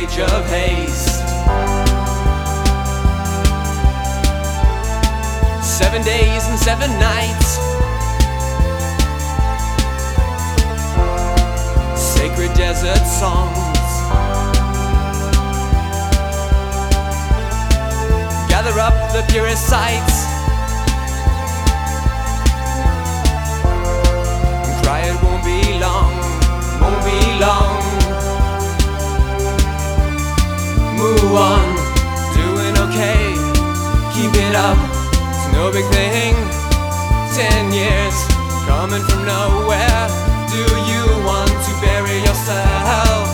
age of haste. 7 days and 7 nights, sacred desert songs. Gather up the purest sights, and cry it won't be long, won't be long. Move on, doing okay, keep it up, it's no big thing. 10 years, coming from nowhere. Do you want to bury yourself?